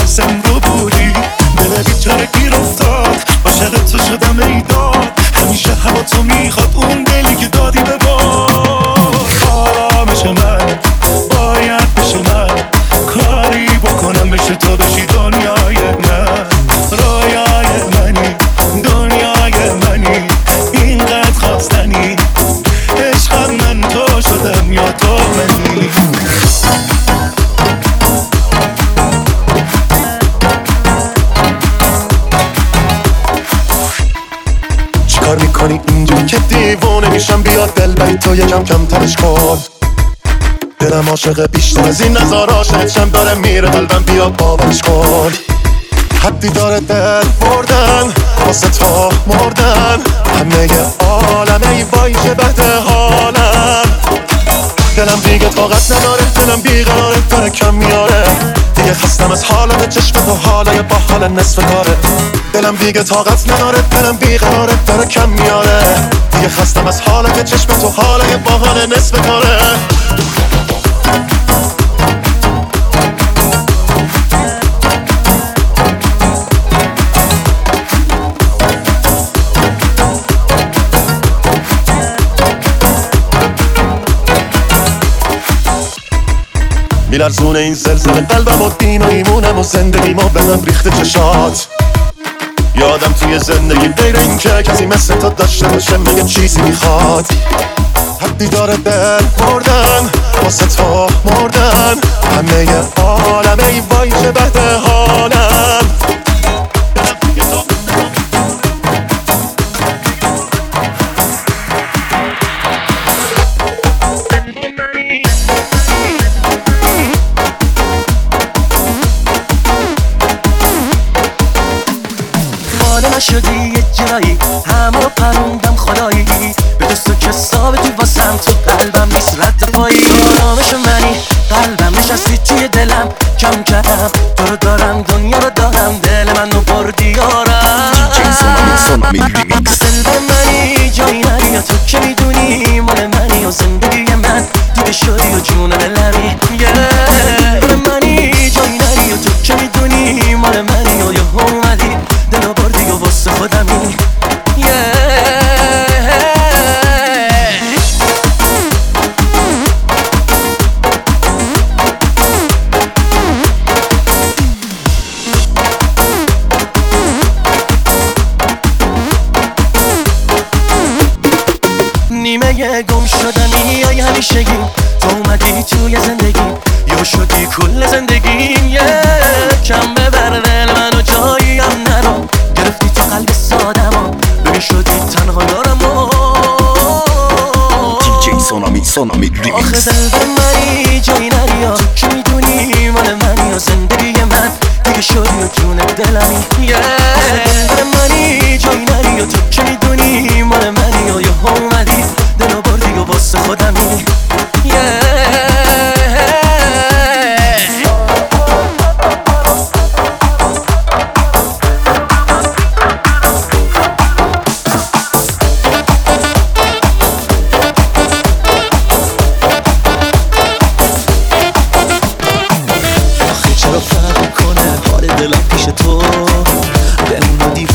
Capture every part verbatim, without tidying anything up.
حسن رو بودی، دل بیچاره گیر افتاد، عاشق تو شدم ایداد، همیشه هوا تو میخواد اون دلی که دادی به باد. آرامش من باید بشه من، کاری بکنم بشه تا بشی دنیای من، رویای منی دنیای منی، اینقدر خواستنی، عشقم من تو شدم یا تو منی. چیکار میکنی اینجوری که دیوونه میشم؟ بیاد دل بری تو یکم کم ترش کن، دلم عاشق بیشتر از این نظارا شدشم داره میره قلبم، بیاد باورش کن. حدی داره دل بردن واسه تو مردن، همه عالمه ای وای چه بده حالم، دلم دیگه طاقت نداره، دلم بیقراره داره کم میاره، دیگه خستم از حالت چشم تو حالای با حال نصف کاره، دلم دیگه طاقت نداره، دلم بیقراره داره کم میاره، دیگه خستم از حالت چشم تو حالای با حال نصف کاره. میلرزونه این زلزله قلبم و دین و ایمونم و زندگیمو بدم ریخته چشات، یادم توی زندگی غیر این که کسی مثل تو داشته باشه مگه چیزی میخواد. حدی داره دل بردن واسه تو مردن، همه عالمه ای وای چه بده حالم. شدی یه جایی همه رو پروندم خدایی، به دست و کسا تو واسم تو قلبم نیست رد پایی، آرامش منی قلبم نشستی توی دلم، کم کردم تو رو دارم دنیا رو دارم، دل منو بردی یارم. دل به منی جایی نری یا تو که میدونی مال منی و زندگی من دیگه شدی و جون دلمی، دل به منی جایی نری یا تو که میدونی مال منی و یه اومدی دلو بردی و واسه خودمی. نیمه گم شدنی یا همیشگی، تو اومدی توی زندگی یا شدی کل زندگیم، یه کم ببر دل منو جاییم نرو، گرفتی تو قلب سادم ببین شدی تنها یارم. دیجی سونامی سونامی ریمیکس. آخه دل به منی جایی نری یا تو که میدونی مال منی و زندگی من دیگه شدی و جون دلمی. آخه دل به منی جایی نری یا تو که میدونی مال منی و یه اومدی دلو بردی و واسه خودمی. چرا فرق کنه حال دلم پیش تو، بمون و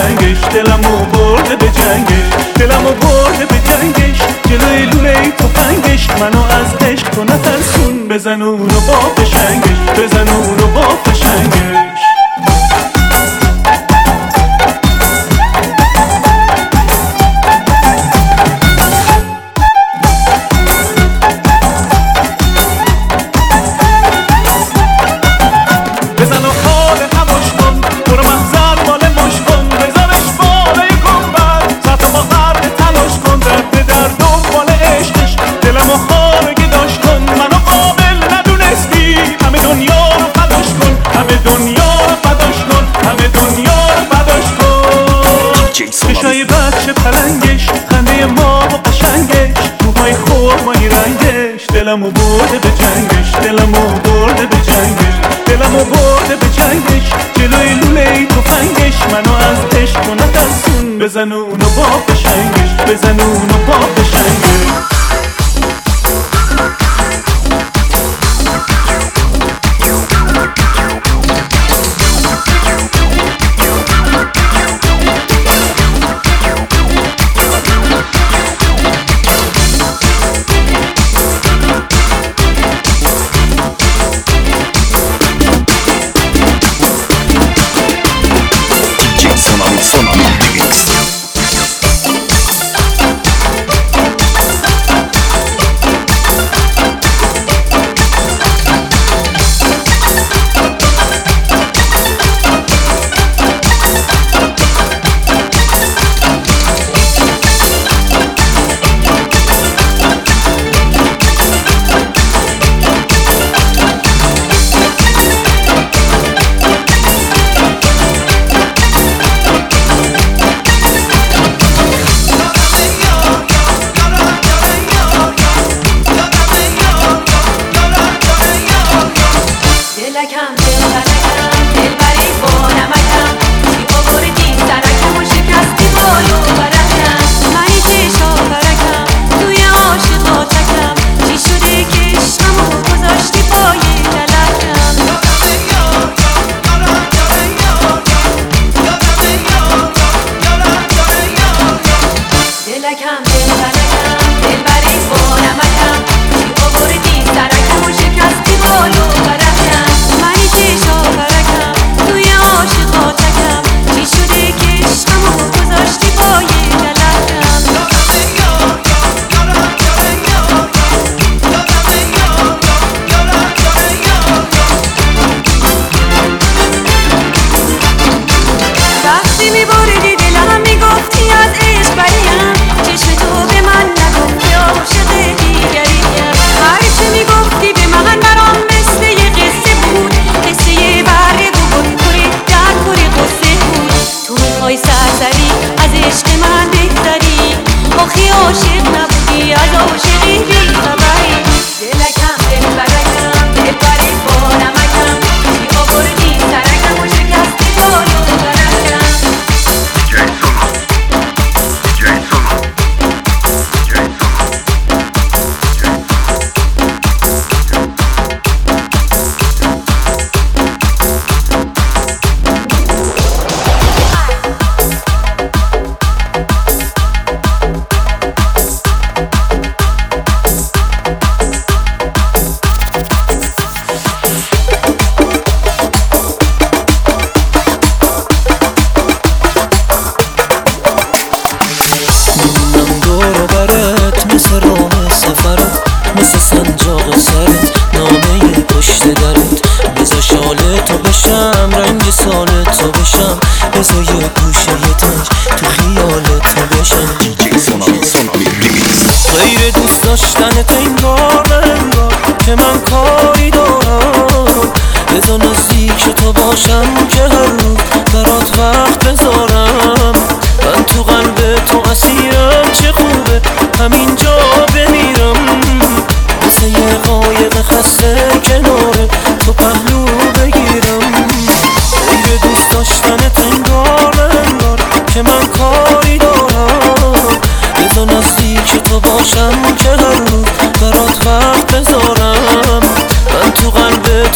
جنگش، دلمو برده به جنگش، دلمو برده به جنگش، جلوی لوله تفنگش، منو از عشق تو نترسون، بزن اونو با فشنگش، بزن اونو با فشنگش. چشای بچه پلنگش، خنده ما و قشنگش، موهای خرمایی رنگش، دلمو برده به جنگش، دلمو برده به جنگش، دلمو برده به جنگش، جلوی لوله تفنگش، منو از عشق تو نترسون، بزن اونو با فشنگش، بزن اونو با فشنگش.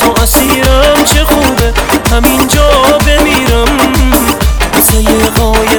همینجا بمیرم مثل یه قایق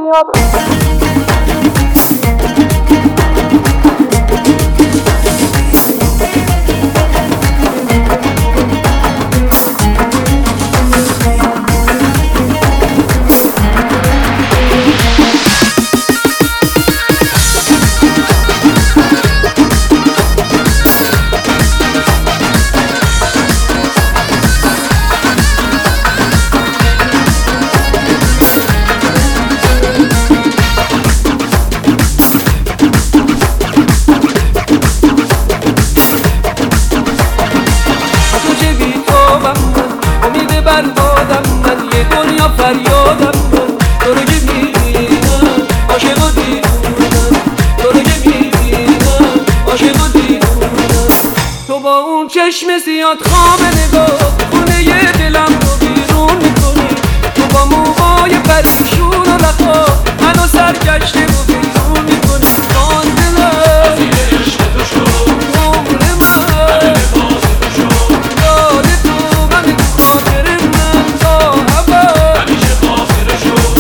فریادم من تو رو که میبینم عاشق و دیوونم تو رو که میبینم عاشق و دیوونم تو با اون چشم زیاد خواب نگاه خونه ی دلم رو بیرون میکنی تو با موهای پریشون و رخا منو سرگشته و بیرون میکنی جان دلم وزیر عشق تو شد عمر من همه باز تو شد یاد تو غم تو خاطر من تا ابد همیشه خاطر شد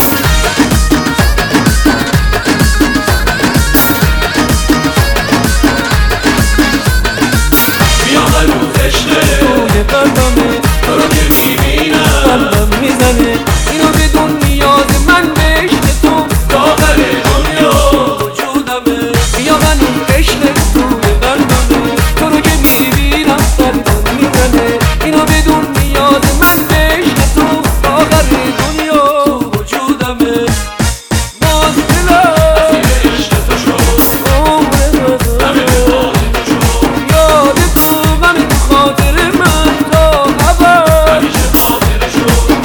بیا هنوز عشقه توی قلبمه تو رو که میبینم قلبم میزنه اینو بدون نیاز من به عشق تو تا آخر دنیا وجودمه بیا هنوز عشقه توی قلبمه تو رو که میبینم قلبم میزنه اینو بدون نیاز من به عشق تو تا آخر دنیا وجودمه باز دلم وزیر عشق تو شد عمر من همه به باز تو شد یاد تو غم تو خاطر من تا ابد همیشه خاطر شد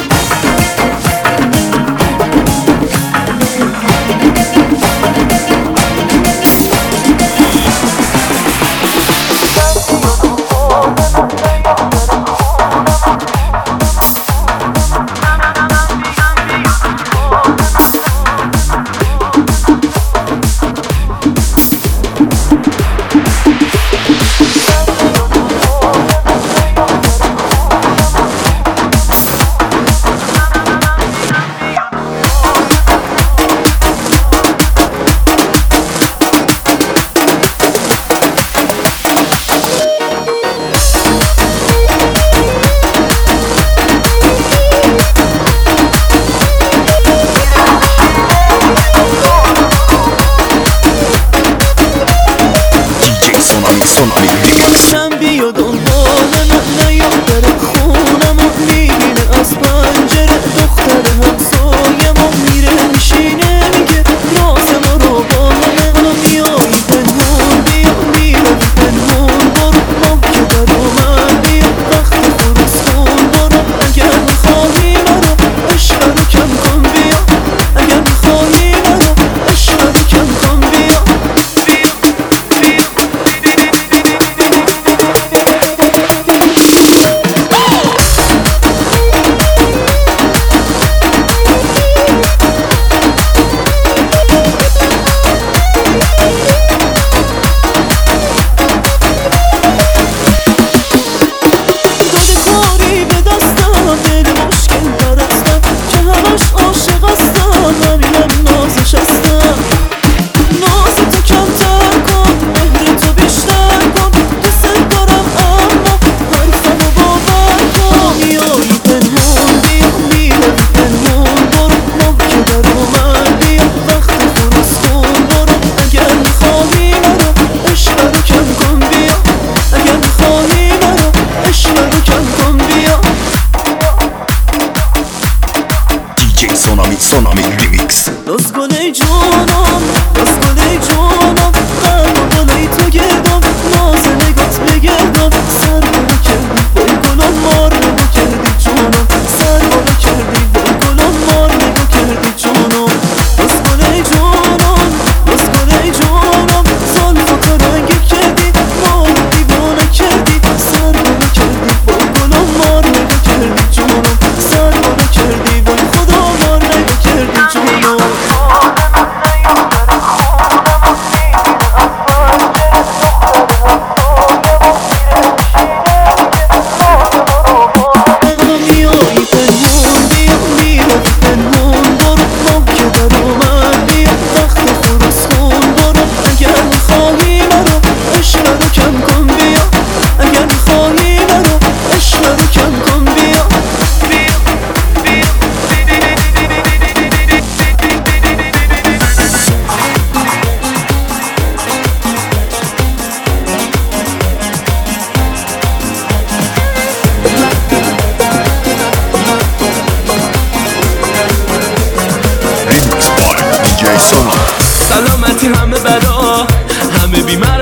Sonami Remix شم بیاد دنبال من نیاد در خونم و میبینه از پنجره دختر همسایه ما میره میشینه میگه راز ما رو با همه منو میایی پنهون بیا میره پنهون برو ما که در من بیا وقت خروس کن برو اگر میخواهی مرا عشق رو کم کن بیا اگر میخواهی مرا عشق رو کم کن بیا بیا بیا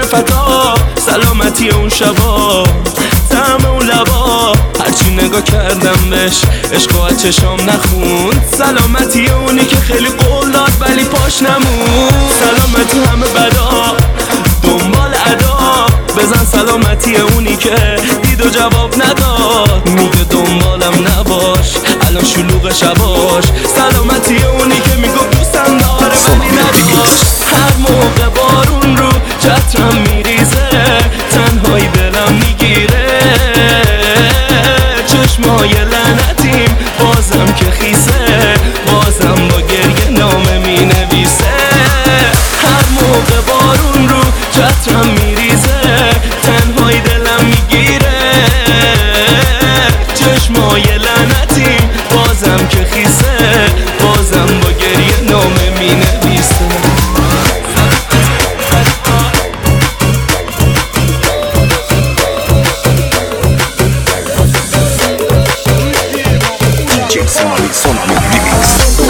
فدا، سلامتی اون شبا، طعم اون لبا، هرچی نگاه کردم بهش عشق و چشام نخوند. سلامتی اونی که خیلی قول داد ولی پاش نمون. سلامتی همه بدا دنبال ادا، بزن سلامتی اونی که دید و جواب نداد. میگه دنبالم نباش الان شلوغ شباش. سلامتی اونی که میگه دوستم داره ولی نداشت. هر موقع بارون رو چترم میریزه، تنهایی دلم میگیره. چشمای لعنتیم بازم که خیسه، بازم با گریه نامه مینویسه. هر موقع بارون رو چترم میریزه، تنهایی دلم میگیره. چشمای لعنتیم بازم که خیسه، بازم با گریه نامه مینویسه. Sonami, Sonami Remix.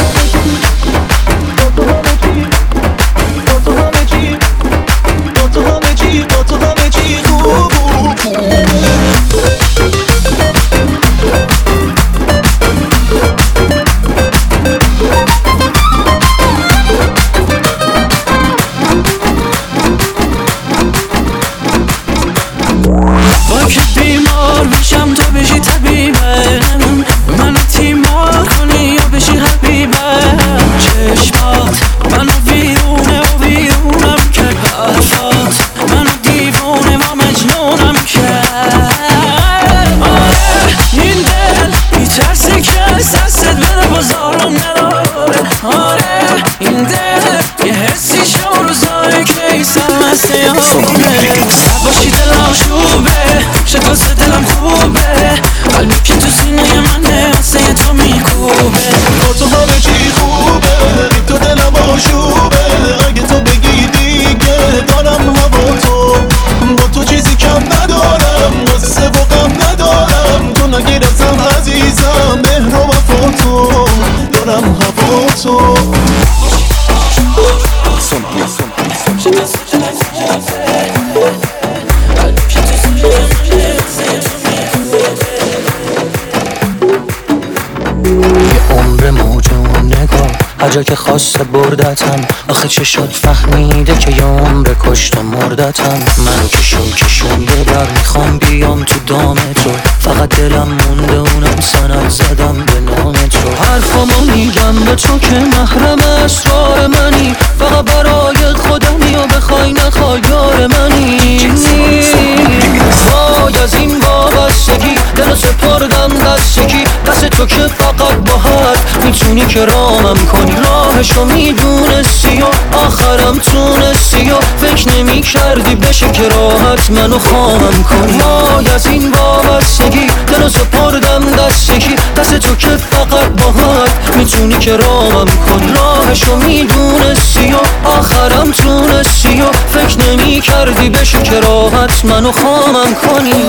با که بیمار بشم تو بشی طبیبم، منو تیمار کنی یا بشی حبیبم. چشمات منو ویرونه و ویرونم کرد، حرفات منو دیوونه و مجنونم کرد. آره این دل میترسه که دستت بده بازارم نداره. آره این دل یه حسی شوروزاره که ایسم مسته یاره. نباشی دلم شوبه شکاست دلم خوبه، قلبی که تو سینه منه واسه تو میکوبه. با تو همه چی خوبه، بی تو دلم آشوبه. اگه تو بگی دیگه دارم هوا تو، با تو چیزی کم ندارم، واسه و غم ندارم. تو نگیر ازم عزیزم، مهر و وفا تو، دارم هوا تو. Sonami, Sonami, عمر موجون نگاه هر جا که خواسته بردتم. آخه چه شد فهمیده که یه عمر کشت و مردتم. منو کشون کشون ببر میخوام بیام تو دام تو، فقط دلم مونده اونم سند زدم به نام تو. حرفامو میگم به تو که محرم اسرار منی، فقط برای خودمی و بخوای نخوای یار منی. وای از این وابستگی دلو سپردم دستگی، دست تو که فقط با حرف میتونی که رامم کنی. راهشو میدونستی و آخرم تونستی و فکر نمی کردی بشه که راحت منو خامم کنی. وای از این وابستگی دلو سپردم دستگی، دست تو که فقط با حرف میتونی که رامم کنی. راهشو میدونستی و آخرم تونستی و فکر نمی کردی بشه که راحت منو خامم کنی.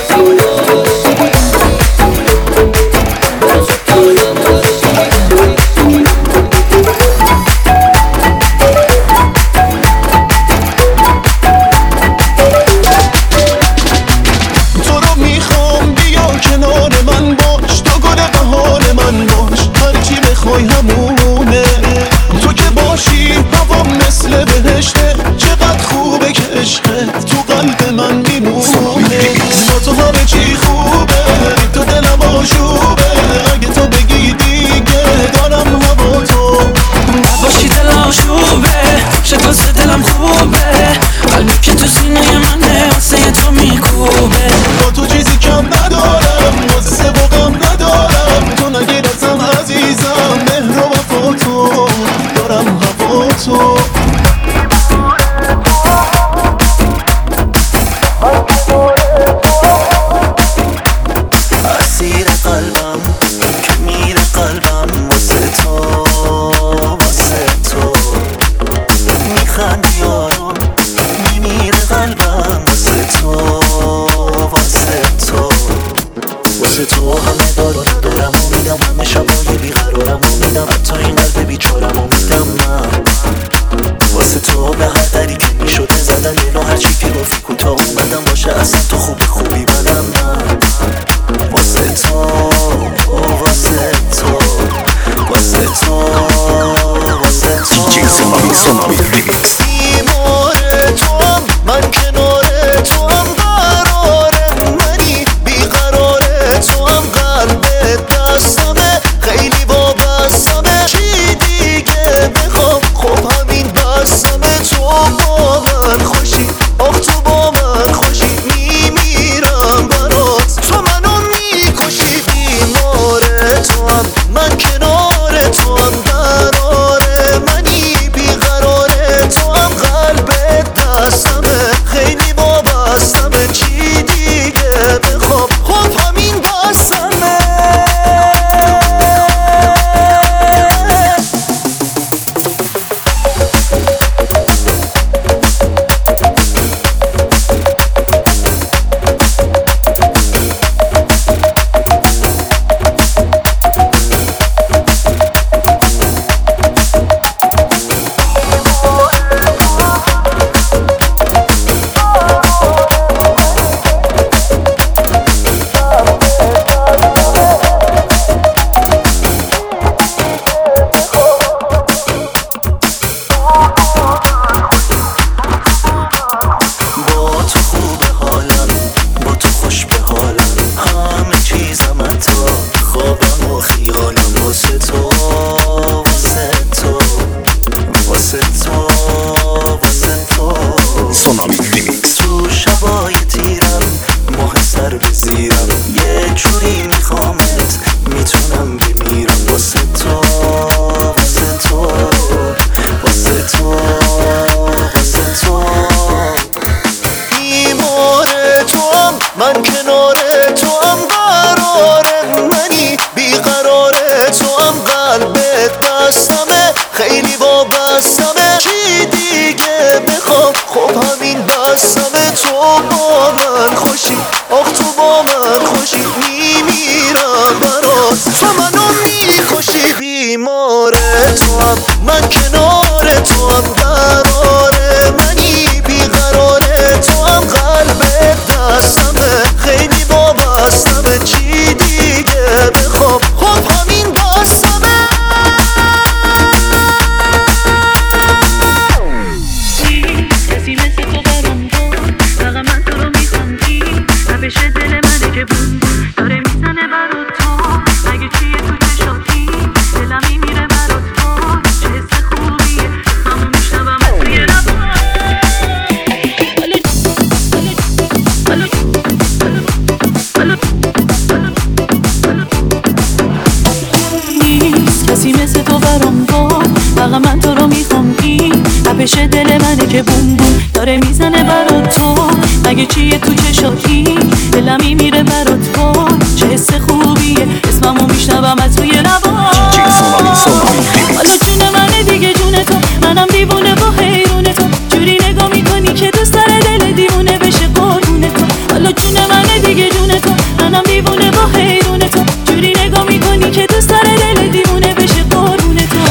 تو رو میخوام بیا کنار من باش، تو گل بهار من باش، هرچی بخوای همونه. تو که باشی هوا مثل بهشته، چقدر خوبه که عشقت تو قلب من میمونه. با تو همه چی خوب ترافیک کوتاه اومدم باشه اصلا تو خوبی خوبی بدم من واسه تو واسه تو واسه تو واسه تو دیجی سونامی سونامی ریمیکس بیمار توام من کنار توام قرارم منی بیقرار توام قلبت دستمه خیلی وابستمه چی دیگه بخوام خب همین بستمه تو با من خوشی آخ تو با من خوشی میمیرم برات تو منو میکشی بیمار توام من کنار توام قرار منی بیقرار توام قلبت دستمه خیلی وابستمه چی دیگه بخوام خب همین بستمه با تو خوبه حالم با تو خوش به حالم همه چیزم حتی خوابم و خیالم واسه تو واسه تو واسه تو واسه تو سونامی ریمیکس تو شبای تیرم ماه سر به زیرم یه جوری میخوامت میتونم بمیرم واسه تو واسه تو واسه تو واسه تو بیمار توام من کنار توام قرار منی بیقرار توام قلبت بستمه خیلی وابستمه چی دیگه بخوام خب همین بستمه تو با من خوشی آخ تو با من خوشی میمیرم برات تو منو میکشی بیمار توام من کنار توام قرار منی بیقرار توام قلبت دستمه خیلی وابستمه چی دیگه بخوام خب همین بستمه کسی مثل تو برام بود فقط من تو رو میخوام این روش دل منه که بون داره میزنه برات تو مگه چیه تو چشاتی دلم میمیره برات تو چه حس خوبیه همون میشنوم از توی لبات نیست کسی مثل تو برام بود فقط من تو رو میخوام این تپش دل منه که بوم بوم داره میزنه برات تو مگه چیه تو چشاتی دلم میمیره برات تو چه حس خوبیه اسممو میشنوم از توی لبات دیجی سونامی سونامی حالا ریمیکس جون منه دیگه جون تو منم دیوونه با حیرون تو جوری نگاه میکنی که دوست داره دل دیوونه بشه قربون تو حالا جون منه دیگه جون تو منم دیوونه با حیرون تو جوری نگاه میکنی که دوست داره دل دیوونه بشه قربون تو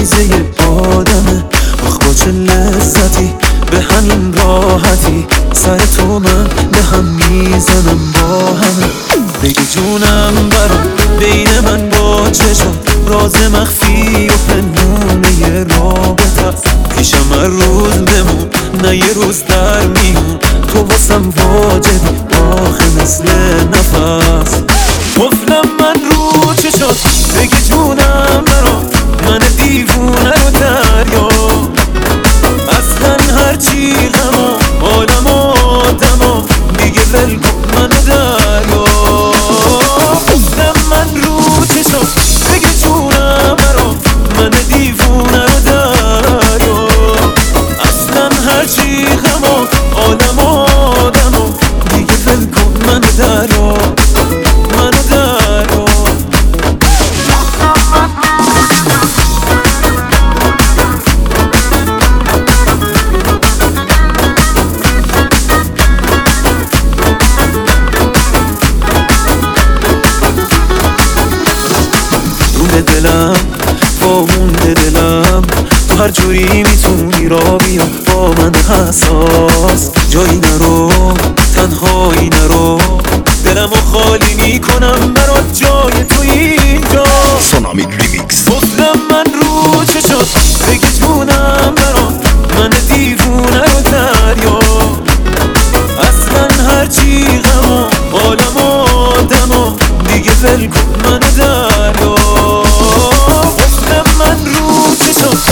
معجزه آدمه. آخ با چه لذتی به همین راحتی سر تو من به هم میزنم با همه. بگی جونم برام بین من با چشم راز مخفی و پنهونه رابطه. پیشم هر روز بمون نه یه روز در میون، تو واسم واجبی آخه مثل نفس. قفلم من رو چشات بگی جونم برام من دیوونه رو دریا. اصلا هرچی غم و عالم و آدم و دیگه ول کن منو دریا. قفلم من رو چشات بگی جونم برام من دیوونه رو دریا. اصلا هرچی غم و عالم و آدم و دیگه ول کن منو دریا. منو دریا. رونده دلم با مونده دلم، تو هر جوری میتونی را بیا با من حساس. جایی نرو تنهایی نرو، دلمو خالی میکنم برات جای تو اینجا. سونامی ریمیکس. گفتم من رو چشات بگی جونم برام من دیوونه رو دریا. اصلا هرچی غم و عالم و آدم و دیگه ول کن منو دریا. گفتم من رو چشات